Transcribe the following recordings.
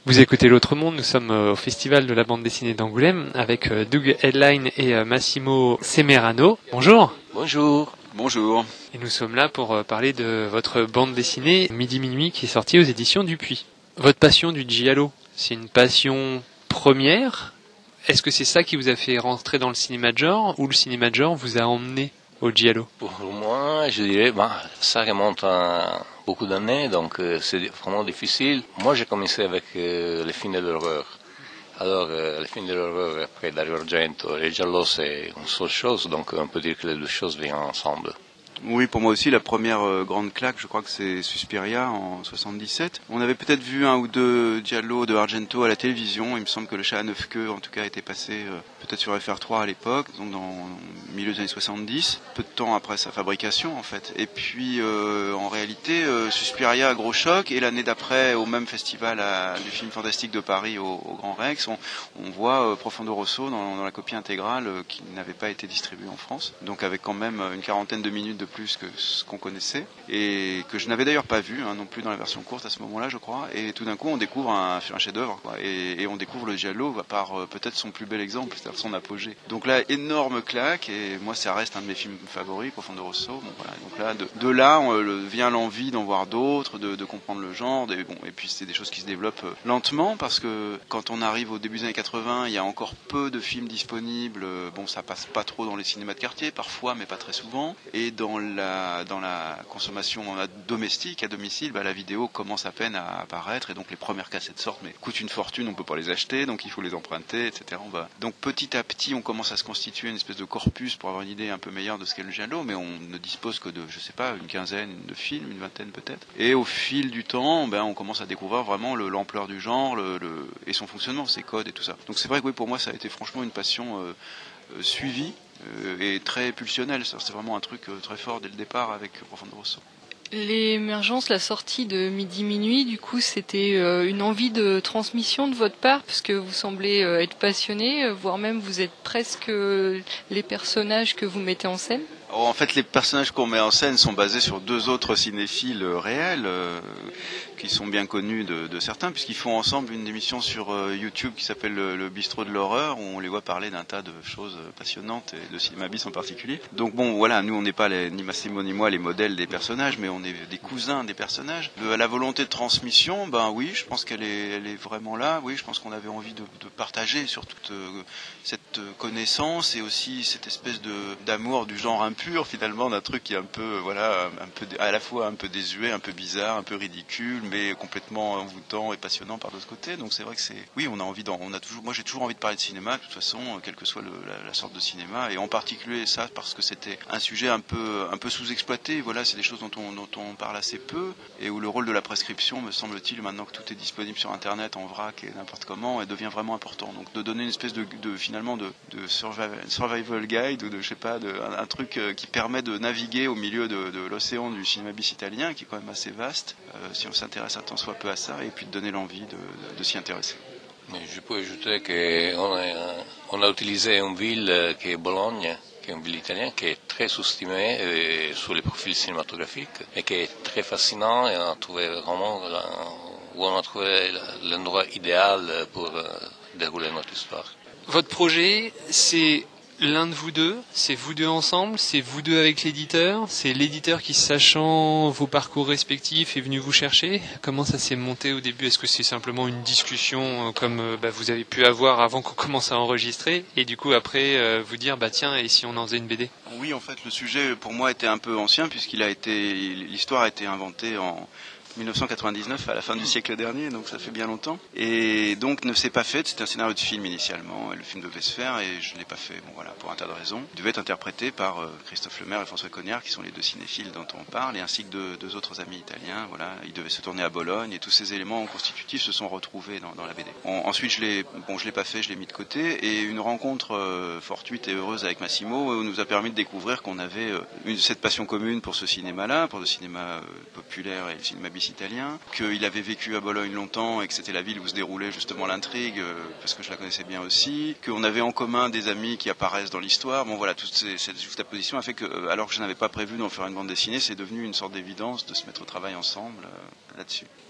Vous écoutez L'Autre Monde, nous sommes au Festival de la bande dessinée d'Angoulême avec Doug Headline et Massimo Semerano. Bonjour. Bonjour. Bonjour. Et nous sommes là pour parler de votre bande dessinée Midi Minuit qui est sortie aux éditions Dupuis. Votre passion du giallo, c'est une passion première. Est-ce que c'est ça qui vous a fait rentrer dans le cinéma de genre ou le cinéma de genre vous a emmené au giallo? Pour moi, je dirais, ça remonte à beaucoup d'années, donc c'est vraiment difficile. Moi, j'ai commencé avec les films de l'horreur. Alors, les films de l'horreur, après Dario Argento et Giallo, c'est une seule chose, donc on peut dire que les deux choses viennent ensemble. Oui, pour moi aussi, la première grande claque, je crois que c'est Suspiria en 77. On avait peut-être vu un ou deux giallo de Argento à la télévision. Il me semble que Le Chat à 9 queues, en tout cas, était passé peut-être sur FR3 à l'époque, donc dans le milieu des années 70, peu de temps après sa fabrication, en fait. Et puis, en réalité, Suspiria, gros choc, et l'année d'après, au même festival du film fantastique de Paris, au Grand Rex, on voit Profondo Rosso dans la copie intégrale qui n'avait pas été distribuée en France, donc avec quand même une quarantaine de minutes de plus que ce qu'on connaissait, et que je n'avais d'ailleurs pas vu non plus dans la version courte à ce moment-là, je crois. Et tout d'un coup, on découvre un chef-d'œuvre, quoi, et on découvre le giallo par peut-être son plus bel exemple, c'est-à-dire son apogée. Donc là, énorme claque, et moi, ça reste un de mes films favoris, Profondo Rosso. Bon, voilà. Donc là, de là, vient l'envie d'en voir d'autres, de comprendre le genre, et puis c'est des choses qui se développent lentement, parce que quand on arrive au début des années 80, il y a encore peu de films disponibles. Bon, ça passe pas trop dans les cinémas de quartier, parfois, mais pas très souvent. Et dans la consommation domestique, à domicile, la vidéo commence à peine à apparaître, et donc les premières cassettes sortent, mais coûtent une fortune, on peut pas les acheter, donc il faut les emprunter, etc. Donc petit à petit, on commence à se constituer une espèce de corpus pour avoir une idée un peu meilleure de ce qu'est le giallo, mais on ne dispose que de, je sais pas, une quinzaine de films, une vingtaine peut-être. Et au fil du temps, on commence à découvrir vraiment l'ampleur du genre, et son fonctionnement, ses codes et tout ça. Donc c'est vrai que oui, pour moi, ça a été franchement une passion suivie et très pulsionnelle. C'est vraiment un truc très fort dès le départ avec Profondo Rosso. L'émergence, la sortie de Midi Minuit, du coup, c'était une envie de transmission de votre part, parce que vous semblez être passionné, voire même vous êtes presque les personnages que vous mettez en scène. En fait, les personnages qu'on met en scène sont basés sur deux autres cinéphiles réels, qui sont bien connus de certains, puisqu'ils font ensemble une émission sur YouTube qui s'appelle le Bistrot de l'horreur, où on les voit parler d'un tas de choses passionnantes, et de cinéma bis en particulier. Donc bon, voilà, nous on n'est pas ni Massimo ni moi les modèles des personnages, mais on est des cousins des personnages. La volonté de transmission, oui, je pense qu'elle est vraiment là. Oui, je pense qu'on avait envie de partager sur toute cette connaissance, et aussi cette espèce d'amour du genre impur, finalement, d'un truc qui est un peu, à la fois un peu désuet, un peu bizarre, un peu ridicule, mais complètement envoûtant et passionnant par d'autre côté. Donc c'est vrai que oui, moi j'ai toujours envie de parler de cinéma, de toute façon, quelle que soit la sorte de cinéma, et en particulier ça parce que c'était un sujet un peu sous-exploité. Voilà, c'est des choses dont on parle assez peu, et où le rôle de la prescription, me semble-t-il, maintenant que tout est disponible sur Internet en vrac et n'importe comment, devient vraiment important. Donc de donner une espèce de survival guide, ou un truc qui permet de naviguer au milieu de l'océan du cinéma bis italien, qui est quand même assez vaste, si on s'intéresse un tant soit peu à ça, et puis de donner l'envie de s'y intéresser. Je peux ajouter qu'on a utilisé une ville qui est Bologne, qui est une ville italienne qui est très sous-estimée sur les profils cinématographiques, et qui est très fascinant, et on a trouvé vraiment l'endroit idéal pour dérouler notre histoire. Votre projet, c'est l'un de vous deux, c'est vous deux ensemble, c'est vous deux avec l'éditeur, c'est l'éditeur qui, sachant vos parcours respectifs, est venu vous chercher. Comment ça s'est monté au début? Est-ce que c'est simplement une discussion comme vous avez pu avoir avant qu'on commence à enregistrer, et du coup après vous dire tiens, et si on en faisait une BD? Oui, en fait, le sujet pour moi était un peu ancien, l'histoire a été inventée en 1999, à la fin du siècle dernier, donc ça fait bien longtemps. Et donc ne s'est pas fait, c'était un scénario de film initialement, et le film devait se faire, et je ne l'ai pas fait, pour un tas de raisons. Il devait être interprété par Christophe Lemaire et François Cognard, qui sont les deux cinéphiles dont on parle, et ainsi que deux autres amis italiens. Voilà, il devait se tourner à Bologne, et tous ces éléments constitutifs se sont retrouvés dans la BD. Ensuite, je l'ai pas fait, je l'ai mis de côté, et une rencontre fortuite et heureuse avec Massimo nous a permis de découvrir qu'on avait cette passion commune pour ce cinéma-là, pour le cinéma populaire et le cinéma bis italien, qu'il avait vécu à Bologne longtemps, et que c'était la ville où se déroulait justement l'intrigue, parce que je la connaissais bien aussi, qu'on avait en commun des amis qui apparaissent dans l'histoire. Toute cette juxtaposition a fait que, alors que je n'avais pas prévu d'en faire une bande dessinée, c'est devenu une sorte d'évidence de se mettre au travail ensemble là-dessus.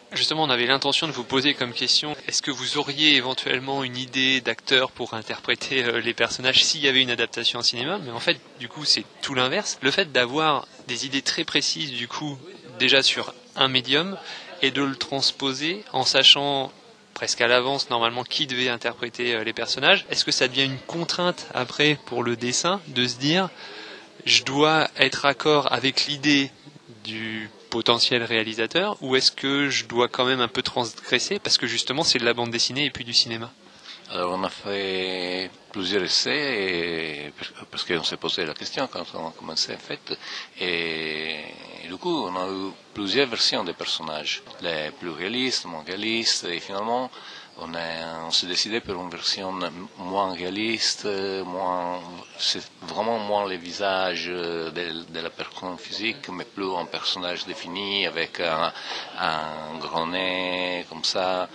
Justement, on avait l'intention de vous poser comme question, est-ce que vous auriez éventuellement une idée d'acteur pour interpréter les personnages s'il y avait une adaptation en cinéma? Mais en fait, du coup, c'est tout l'inverse. Le fait d'avoir des idées très précises, du coup, déjà sur un médium, et de le transposer en sachant presque à l'avance, normalement, qui devait interpréter les personnages, est-ce que ça devient une contrainte après pour le dessin de se dire, je dois être raccord avec l'idée du potentiel réalisateur, ou est-ce que je dois quand même un peu transgresser parce que justement c'est de la bande dessinée et plus du cinéma? Alors on a fait plusieurs essais parce qu'on s'est posé la question quand on a commencé en fait et du coup on a eu plusieurs versions des personnages, les plus réalistes, moins réalistes et finalement on s'est décidé pour une version moins réaliste, c'est vraiment moins les visages de la personne physique, mais plus un personnage défini avec un grand nez comme ça,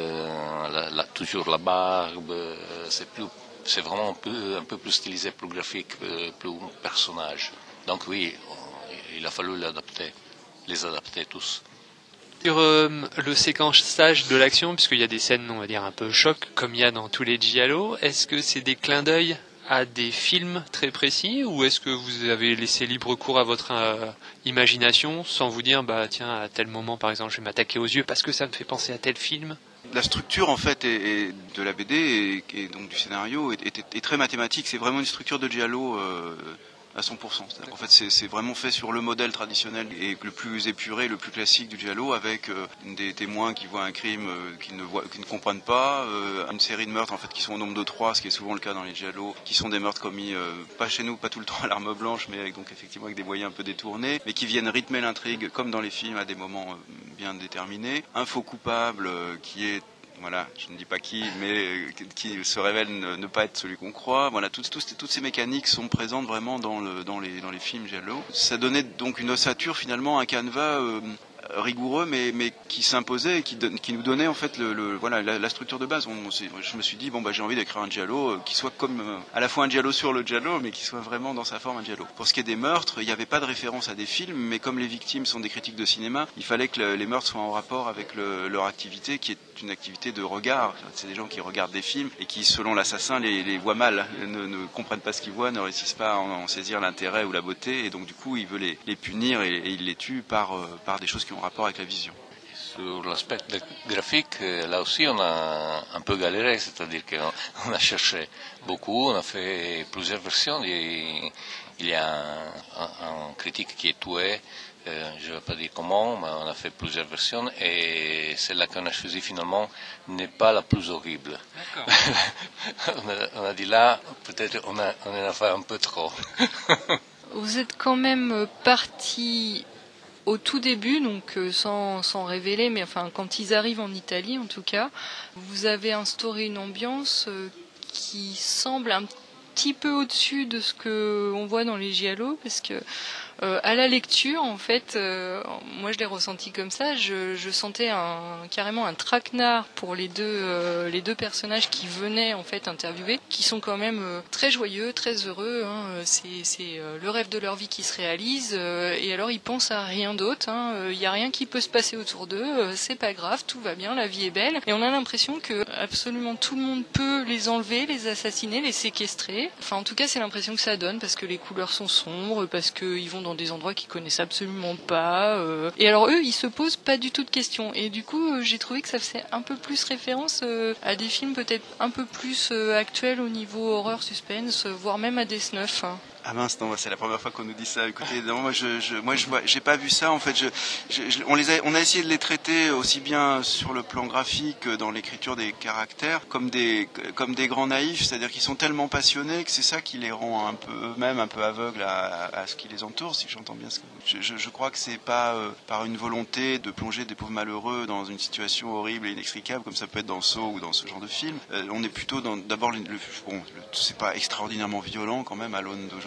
toujours la barbe, c'est vraiment un peu plus stylisé, plus graphique, plus un personnage. Donc oui, il a fallu les adapter tous. Sur le séquençage de l'action, puisqu'il y a des scènes, on va dire, un peu choc, comme il y a dans tous les giallo, est-ce que c'est des clins d'œil à des films très précis, ou est-ce que vous avez laissé libre cours à votre imagination, sans vous dire, bah tiens, à tel moment, par exemple, je vais m'attaquer aux yeux parce que ça me fait penser à tel film? La structure en fait de la BD et donc du scénario est très mathématique. C'est vraiment une structure de giallo à 100%. C'est-à-dire qu'en fait, c'est vraiment fait sur le modèle traditionnel et le plus épuré, le plus classique du giallo, avec des témoins qui voient un crime qu'ils ne comprennent pas, une série de meurtres en fait qui sont au nombre de 3, ce qui est souvent le cas dans les giallo, qui sont des meurtres commis pas chez nous, pas tout le temps à l'arme blanche, mais donc effectivement avec des moyens un peu détournés, mais qui viennent rythmer l'intrigue comme dans les films à des moments bien déterminés. Un faux coupable qui est voilà, je ne dis pas qui, mais qui se révèle ne pas être celui qu'on croit. Voilà, toutes ces mécaniques sont présentes vraiment dans les films giallo. Ça donnait donc une ossature finalement, un canevas rigoureux, mais qui s'imposait et qui nous donnait en fait voilà la structure de base. Je me suis dit bon bah j'ai envie d'écrire un giallo qui soit comme à la fois un giallo sur le giallo, mais qui soit vraiment dans sa forme un giallo. Pour ce qui est des meurtres, il n'y avait pas de référence à des films, mais comme les victimes sont des critiques de cinéma, il fallait que les meurtres soient en rapport avec leur activité, qui est une activité de regard. C'est des gens qui regardent des films et qui, selon l'assassin, les voient mal, ne comprennent pas ce qu'ils voient, ne réussissent pas à en saisir l'intérêt ou la beauté, et donc du coup il veut les punir et il les tue par des choses qui ont rapport avec la vision. Sur l'aspect graphique, là aussi on a un peu galéré, c'est-à-dire qu'on a cherché beaucoup, on a fait plusieurs versions. Il y a un critique qui est tué, je ne vais pas dire comment, mais on a fait plusieurs versions et celle-là qu'on a choisie finalement n'est pas la plus horrible. on a dit là, peut-être on en a fait un peu trop. Vous êtes quand même parti au tout début, donc sans révéler, mais enfin quand ils arrivent en Italie en tout cas, vous avez instauré une ambiance qui semble un petit peu au-dessus de ce que on voit dans les giallo, parce que à la lecture, en fait, moi je l'ai ressenti comme ça. Je sentais carrément un traquenard pour les deux personnages qui venaient en fait interviewer, qui sont quand même très joyeux, très heureux. Hein. C'est le rêve de leur vie qui se réalise, et alors ils pensent à rien d'autre. Il y a rien qui peut se passer autour d'eux. C'est pas grave, tout va bien, la vie est belle. Et on a l'impression que absolument tout le monde peut les enlever, les assassiner, les séquestrer. Enfin, en tout cas, c'est l'impression que ça donne parce que les couleurs sont sombres, parce qu'ils vont dans des endroits qu'ils connaissent absolument pas. Et alors eux, ils se posent pas du tout de questions. Et du coup, j'ai trouvé que ça faisait un peu plus référence à des films peut-être un peu plus actuels au niveau horreur, suspense, voire même à des snuffs. Hein. Ah mince, non, c'est la première fois qu'on nous dit ça. Écoutez, non, moi j'ai pas vu ça en fait. On a essayé de les traiter aussi bien sur le plan graphique que dans l'écriture des caractères comme des grands naïfs, c'est-à-dire qu'ils sont tellement passionnés que c'est ça qui les rend un peu eux-mêmes un peu aveugles à ce qui les entoure, si j'entends bien ce que je crois que c'est pas par une volonté de plonger des pauvres malheureux dans une situation horrible et inextricable comme ça peut être dans Saw ou dans ce genre de film. On est plutôt d'abord c'est pas extraordinairement violent quand même à l'aune d'aujourd'hui.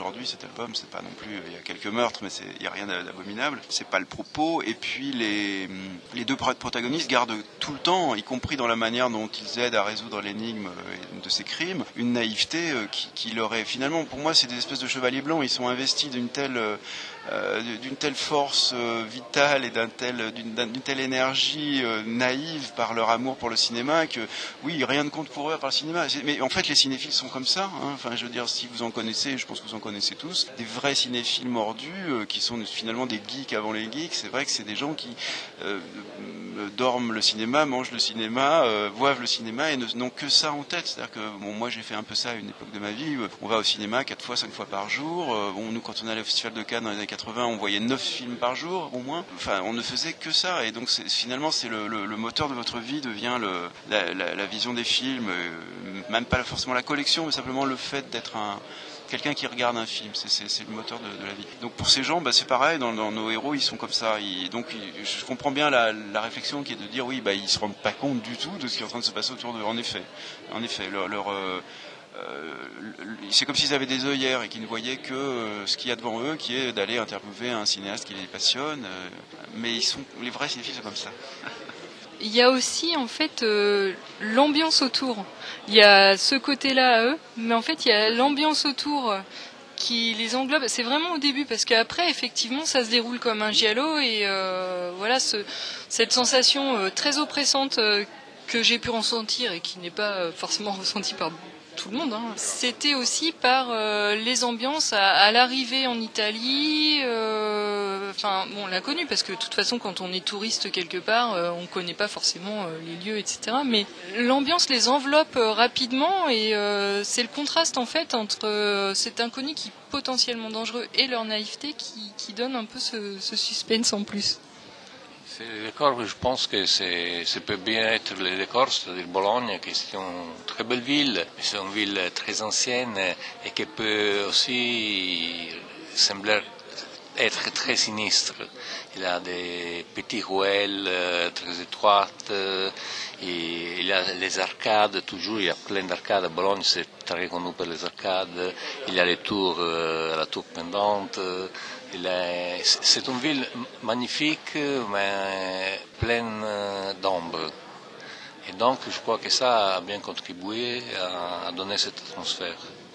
aujourd'hui cet album, c'est pas non plus, il y a quelques meurtres, mais il y a rien d'abominable, c'est pas le propos. Et puis les deux protagonistes gardent tout le temps, y compris dans la manière dont ils aident à résoudre l'énigme de ces crimes, une naïveté qui leur est finalement, pour moi, c'est des espèces de chevaliers blancs. Ils sont investis d'une telle force vitale et d'une telle énergie naïve par leur amour pour le cinéma que oui, rien ne compte pour eux par le cinéma. Mais en fait, les cinéphiles sont comme ça. Enfin, je veux dire, si vous en connaissez, je pense que vous en connaissez tous, des vrais cinéphiles mordus qui sont finalement des geeks avant les geeks. C'est vrai que c'est des gens qui dorment le cinéma, mangent le cinéma, boivent le cinéma et n'ont que ça en tête. C'est-à-dire que moi, j'ai fait un peu ça à une époque de ma vie. On va au cinéma 4 fois, 5 fois par jour. Nous, quand on allait au Festival de Cannes dans les années 80, on voyait 9 films par jour, au moins. Enfin, on ne faisait que ça. Et donc, finalement, c'est le moteur de votre vie devient la vision des films, même pas forcément la collection, mais simplement le fait d'être quelqu'un qui regarde un film, c'est le moteur de la vie. Donc pour ces gens, c'est pareil, dans nos héros, ils sont comme ça. Je comprends bien la réflexion qui est de dire, oui, ils se rendent pas compte du tout de ce qui est en train de se passer autour d'eux. En effet, c'est comme s'ils avaient des œillères et qu'ils ne voyaient que ce qu'il y a devant eux, qui est d'aller interviewer un cinéaste qui les passionne. Mais les vrais cinéphiles sont comme ça. Il y a aussi en fait l'ambiance autour. Il y a ce côté-là à eux, mais en fait il y a l'ambiance autour qui les englobe. C'est vraiment au début, parce qu'après effectivement ça se déroule comme un giallo et voilà cette sensation très oppressante que j'ai pu ressentir et qui n'est pas forcément ressentie par tout le monde. C'était aussi par les ambiances à l'arrivée en Italie. On l'a connu parce que de toute façon, quand on est touriste quelque part, on connaît pas forcément les lieux, etc. Mais l'ambiance les enveloppe rapidement et c'est le contraste en fait entre cet inconnu qui est potentiellement dangereux et leur naïveté qui donne un peu ce suspense en plus. Les décors, je pense que ça peut bien être les décors, c'est-à-dire Bologne, qui est une très belle ville, c'est une ville très ancienne et qui peut aussi sembler être très sinistre. Il y a des petites ruelles très étroites, et il y a les arcades, toujours, il y a plein d'arcades. À Bologne, c'est très connu pour les arcades. Il y a les tours, la tour pendante. C'est une ville magnifique, mais pleine d'ombre. Et donc, je crois que ça a bien contribué à donner cette atmosphère.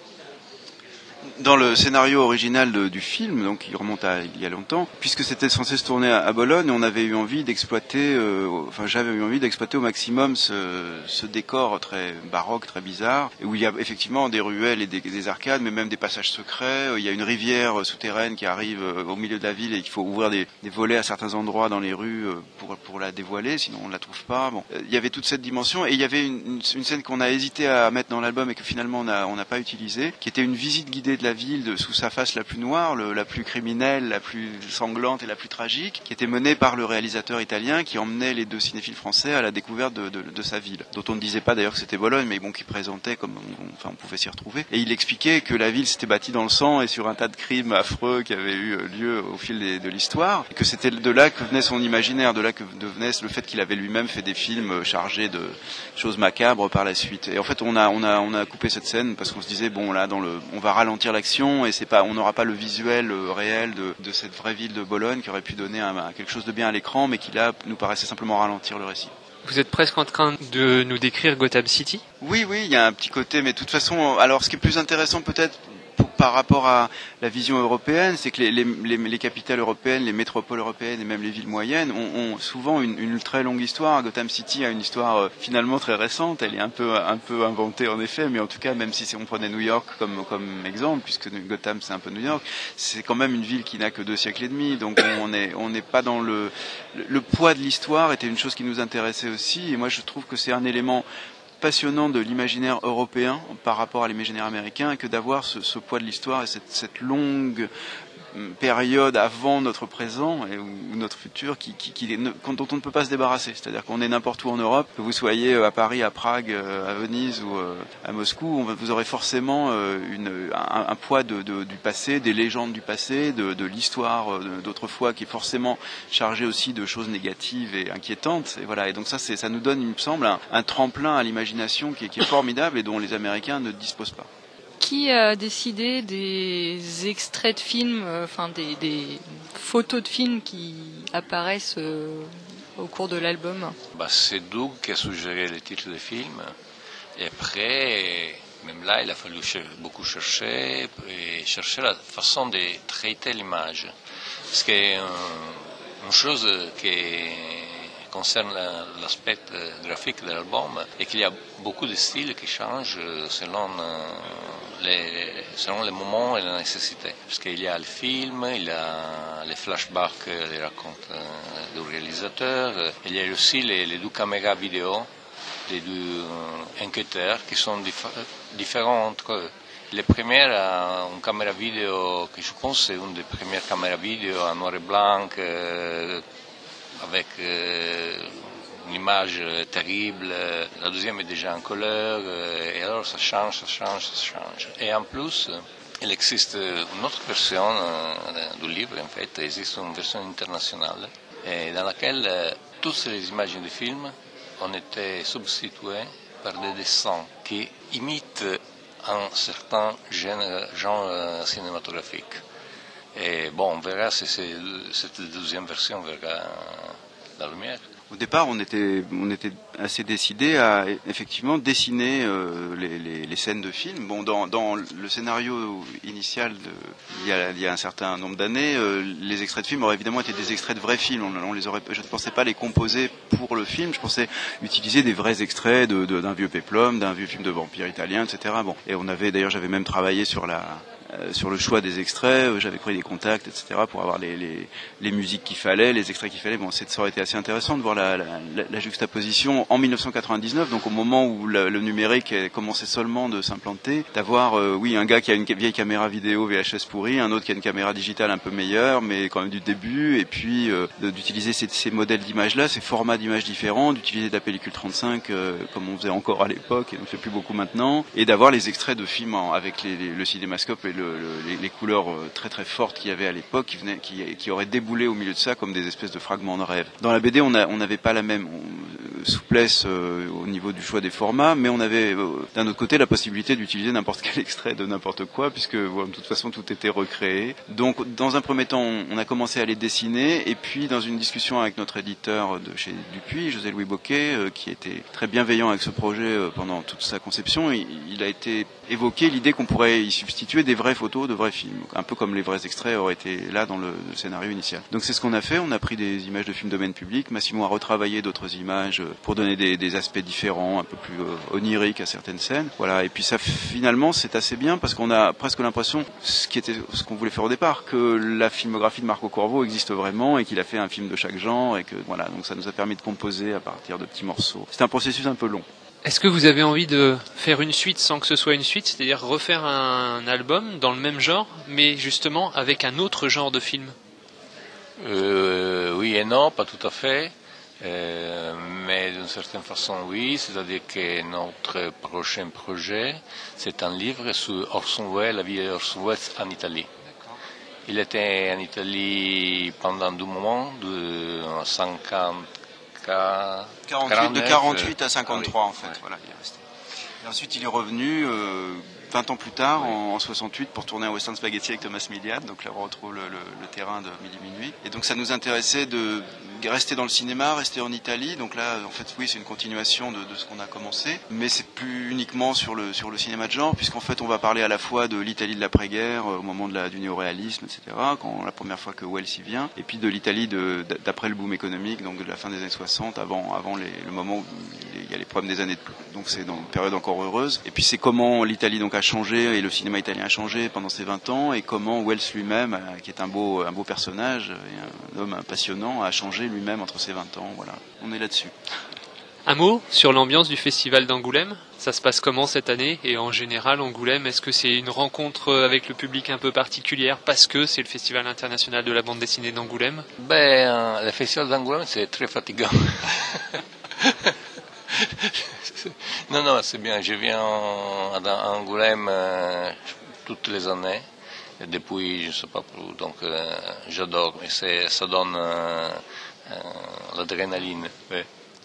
Dans le scénario original du film, donc qui remonte à il y a longtemps, puisque c'était censé se tourner à Bologne, on avait eu envie d'exploiter, j'avais eu envie d'exploiter au maximum ce décor très baroque, très bizarre, où il y a effectivement des ruelles et des arcades, mais même des passages secrets. Il y a une rivière souterraine qui arrive au milieu de la ville et qu'il faut ouvrir des volets à certains endroits dans les rues pour la dévoiler, sinon on ne la trouve pas. Il y avait toute cette dimension et il y avait une scène qu'on a hésité à mettre dans l'album et que finalement on n'a pas utilisée, qui était une visite guidée de la ville sous sa face la plus noire, la plus criminelle, la plus sanglante et la plus tragique, qui était menée par le réalisateur italien qui emmenait les deux cinéphiles français à la découverte de sa ville, dont on ne disait pas d'ailleurs que c'était Bologne, mais qui présentait comme on pouvait s'y retrouver. Et il expliquait que la ville s'était bâtie dans le sang et sur un tas de crimes affreux qui avaient eu lieu au fil de l'histoire, et que c'était de là que venait son imaginaire, de là que venait le fait qu'il avait lui-même fait des films chargés de choses macabres par la suite. Et en fait, on a coupé cette scène parce qu'on se disait là on va ralentir l'action et on n'aura pas le visuel réel de cette vraie ville de Bologne qui aurait pu donner quelque chose de bien à l'écran, mais qui là nous paraissait simplement ralentir le récit. Vous êtes presque en train de nous décrire Gotham City ? Oui, il y a un petit côté, mais de toute façon, alors ce qui est plus intéressant peut-être par rapport à la vision européenne, c'est que les capitales européennes, les métropoles européennes et même les villes moyennes ont souvent une très longue histoire. Gotham City a une histoire finalement très récente. Elle est un peu inventée en effet, mais en tout cas, même si on prenait New York comme exemple, puisque Gotham c'est un peu New York, c'est quand même une ville qui n'a que 2 siècles et demi. Donc on n'est pas dans le poids de l'histoire était une chose qui nous intéressait aussi. Et moi je trouve que c'est un élément passionnant de l'imaginaire européen par rapport à l'imaginaire américain que d'avoir ce poids de l'histoire et cette longue période avant notre présent ou notre futur dont on ne peut pas se débarrasser. C'est-à-dire qu'on est n'importe où en Europe, que vous soyez à Paris, à Prague, à Venise ou à Moscou, vous aurez forcément un poids du passé, des légendes du passé, de l'histoire d'autrefois qui est forcément chargée aussi de choses négatives et inquiétantes. Et voilà. Et donc ça nous donne, il me semble, un tremplin à l'imagination qui est formidable et dont les Américains ne disposent pas. Qui a décidé des extraits de films, enfin des photos de films qui apparaissent au cours de l'album? C'est Doug qui a suggéré les titres des films. Et après, même là, il a fallu beaucoup chercher la façon de traiter l'image. Parce que une chose qui concerne l'aspect graphique de l'album est qu'il y a beaucoup de styles qui changent selon les moments et les nécessités. Parce qu'il y a le film, il y a les flashbacks, les racontes du réalisateur, il y a aussi les deux caméras vidéo, les deux enquêteurs qui sont différents entre eux. Le premier a une caméra vidéo que je pense c'est une des premières caméras vidéo en noir et blanc avec une image terrible. La deuxième est déjà en couleur et alors ça change. Et en plus, il existe une autre version du livre, en fait, il existe une version internationale dans laquelle toutes les images du film ont été substituées par des dessins qui imitent un certain genre cinématographique. Et on verra si cette deuxième version verra la lumière. Au départ, on était assez décidé à effectivement dessiner les scènes de film. Dans le scénario initial il y a un certain nombre d'années, les extraits de films auraient évidemment été des extraits de vrais films. Je ne pensais pas les composer pour le film. Je pensais utiliser des vrais extraits d'un vieux péplum, d'un vieux film de vampire italien, etc. Et j'avais même travaillé sur le choix des extraits, j'avais pris des contacts, etc. pour avoir les musiques qu'il fallait, les extraits qu'il fallait. Ça aurait été assez intéressant de voir la juxtaposition en 1999, donc au moment où le numérique commençait seulement de s'implanter, d'avoir un gars qui a une vieille caméra vidéo VHS pourrie, un autre qui a une caméra digitale un peu meilleure, mais quand même du début, et puis d'utiliser ces modèles d'images-là, ces formats d'images différents, d'utiliser de la pellicule 35 comme on faisait encore à l'époque, et on ne fait plus beaucoup maintenant, et d'avoir les extraits de films avec le cinémascope et les couleurs très très fortes qu'il y avait à l'époque qui auraient déboulé au milieu de ça comme des espèces de fragments de rêve. Dans la BD, on n'avait pas la même souplesse au niveau du choix des formats, mais on avait d'un autre côté la possibilité d'utiliser n'importe quel extrait de n'importe quoi, puisque de toute façon tout était recréé. Donc dans un premier temps, on a commencé à les dessiner, et puis dans une discussion avec notre éditeur de chez Dupuis, José-Louis Bocquet, qui était très bienveillant avec ce projet pendant toute sa conception, il a été évoqué l'idée qu'on pourrait y substituer des vraies photos de vrais films, un peu comme les vrais extraits auraient été là dans le scénario initial. Donc c'est ce qu'on a fait, on a pris des images de films domaine public, Massimo a retravaillé d'autres images pour donner des aspects différents, un peu plus oniriques à certaines scènes. Voilà, et puis ça finalement c'est assez bien parce qu'on a presque l'impression, ce qu'on voulait faire au départ, que la filmographie de Marco Corvo existe vraiment et qu'il a fait un film de chaque genre et que voilà, donc ça nous a permis de composer à partir de petits morceaux. C'est un processus un peu long. Est-ce que vous avez envie de faire une suite sans que ce soit une suite, c'est-à-dire refaire un album dans le même genre, mais justement avec un autre genre de film? Oui et non, pas tout à fait, mais d'une certaine façon oui, c'est-à-dire que notre prochain projet, c'est un livre sur Orson Welles, la vie d'Orson Welles en Italie. D'accord. Il était en Italie pendant 2 moments, de 48 à 53 en fait. Ouais. Voilà, il est resté. Et ensuite il est revenu 20 ans plus tard, en 68, pour tourner un western spaghetti avec Thomas Milliat. Donc là on retrouve le terrain de Midi Minuit. Et donc ça nous intéressait de rester dans le cinéma, rester en Italie. Donc là en fait oui, c'est une continuation de ce qu'on a commencé, mais c'est plus uniquement sur le cinéma de genre, puisqu'en fait on va parler à la fois de l'Italie de l'après-guerre, au moment du néo-réalisme, etc., quand la première fois que Welles y vient, et puis de l'Italie d'après le boom économique, donc de la fin des années 60, avant le moment où il y a les problèmes des années, donc c'est dans une période encore heureuse. Et puis c'est comment l'Italie donc a changé et le cinéma italien a changé pendant ces 20 ans, et comment Welles lui-même, qui est un beau personnage et un homme passionnant, a changé lui-même entre ces 20 ans. Voilà, on est là-dessus. Un mot sur l'ambiance du festival d'Angoulême. Ça se passe comment cette année? Et en général, Angoulême, est-ce que c'est une rencontre avec le public un peu particulière parce que c'est le festival international de la bande dessinée d'Angoulême? Le festival d'Angoulême, c'est très fatigant. Non, c'est bien. Je viens à Angoulême toutes les années, depuis, je ne sais pas plus, donc j'adore. Et ça donne l'adrénaline. Ouais.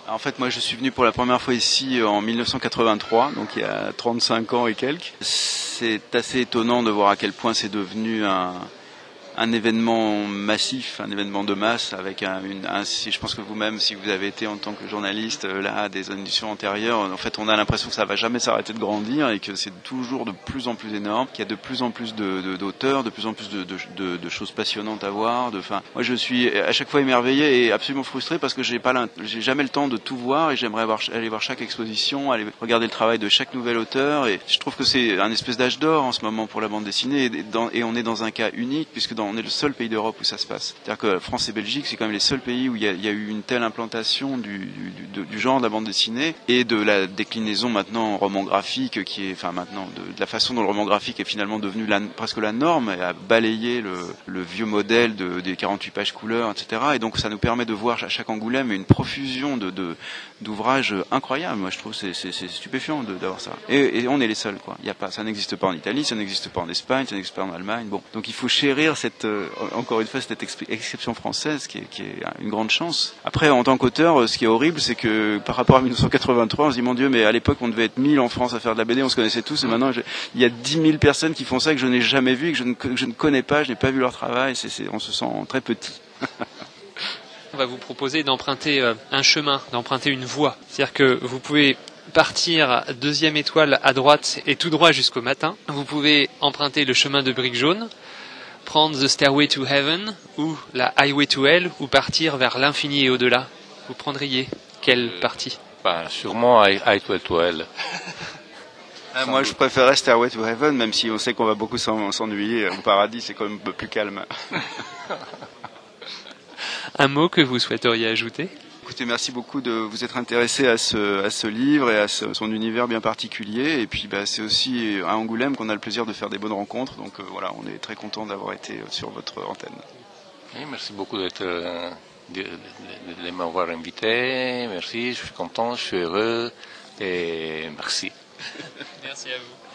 En fait, moi, je suis venu pour la première fois ici en 1983, donc il y a 35 ans et quelques. C'est assez étonnant de voir à quel point c'est devenu un événement massif, un événement de masse avec je pense que vous-même, si vous avez été en tant que journaliste là des éditions antérieures, en fait on a l'impression que ça va jamais s'arrêter de grandir et que c'est toujours de plus en plus énorme, qu'il y a de plus en plus d'auteurs, de plus en plus de choses passionnantes à voir. Moi je suis à chaque fois émerveillé et absolument frustré parce que j'ai jamais le temps de tout voir et j'aimerais aller voir chaque exposition, aller regarder le travail de chaque nouvel auteur et je trouve que c'est un espèce d'âge d'or en ce moment pour la bande dessinée et on est dans un cas unique puisque on est le seul pays d'Europe où ça se passe. C'est-à-dire que France et Belgique, c'est quand même les seuls pays où il y a eu une telle implantation du genre de la bande dessinée et de la déclinaison maintenant en roman graphique qui est, enfin maintenant, de la façon dont le roman graphique est finalement devenu presque la norme et a balayé le vieux modèle des 48 pages couleurs, etc. Et donc ça nous permet de voir à chaque Angoulême une profusion d'ouvrages incroyables. Moi je trouve que c'est stupéfiant d'avoir ça. Et on est les seuls, quoi. Ça n'existe pas en Italie, ça n'existe pas en Espagne, ça n'existe pas en Allemagne. Bon, donc il faut chérir encore une fois cette exception française qui est une grande chance. Après, en tant qu'auteur, ce qui est horrible, c'est que par rapport à 1983, on se dit mon Dieu, mais à l'époque on devait être 1000 en France à faire de la BD, on se connaissait tous, et maintenant il y a 10 000 personnes qui font ça que je n'ai jamais vu, que je ne connais pas, je n'ai pas vu leur travail. On se sent très petit. On va vous proposer d'emprunter un chemin, d'emprunter une voie. C'est-à-dire que vous pouvez partir deuxième étoile à droite et tout droit jusqu'au matin. Vous pouvez emprunter le chemin de briques jaunes, prendre The Stairway to Heaven ou la Highway to Hell ou partir vers l'infini et au-delà. Vous prendriez quelle partie? Sûrement Highway to Hell. Moi je préférais Stairway to Heaven, même si on sait qu'on va beaucoup s'ennuyer. Au paradis c'est quand même un peu plus calme. Un mot que vous souhaiteriez ajouter? Écoutez, merci beaucoup de vous être intéressé à ce livre et à son univers bien particulier. Et puis c'est aussi à Angoulême qu'on a le plaisir de faire des bonnes rencontres. Donc voilà, on est très content d'avoir été sur votre antenne. Oui, merci beaucoup de m'avoir invité. Merci, je suis content, je suis heureux et merci. Merci à vous.